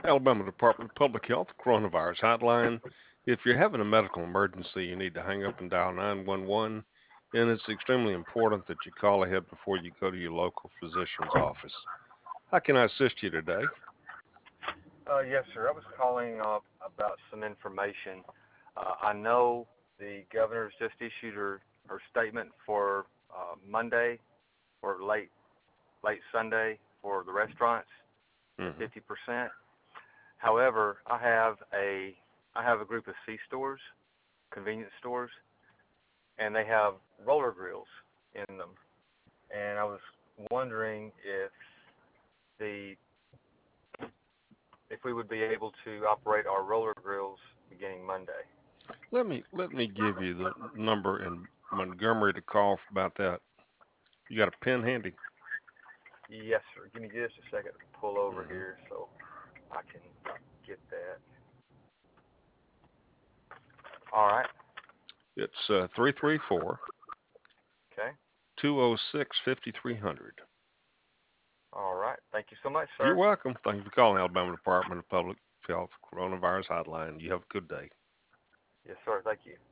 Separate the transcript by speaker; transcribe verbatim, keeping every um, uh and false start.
Speaker 1: Alabama Department of Public Health coronavirus hotline. If you're having a medical emergency, you need to hang up and dial nine one one. And it's extremely important that you call ahead before you go to your local physician's office. How can I assist you today?
Speaker 2: Uh, yes, sir. I was calling uh, about some information. Uh, I know the governor's just issued her, her statement for uh, Monday or late late Sunday for the restaurants at
Speaker 1: Hmm.
Speaker 2: fifty percent. However, I have a I have a group of C stores, convenience stores, and they have roller grills in them. And I was wondering if the if we would be able to operate our roller grills beginning Monday.
Speaker 1: Let me let me give you the number in Montgomery to call about that. You got a pen handy?
Speaker 2: Yes, sir. Give me just a second to pull over
Speaker 1: Hmm.
Speaker 2: here so I can get that. All right.
Speaker 1: It's uh, three three four,
Speaker 2: Okay.
Speaker 1: two oh six, five three hundred.
Speaker 2: All right. Thank you so much,
Speaker 1: You're
Speaker 2: sir.
Speaker 1: welcome. Thank you for calling Alabama Department of Public Health Coronavirus Hotline. You have a good day.
Speaker 2: Yes, sir. Thank you.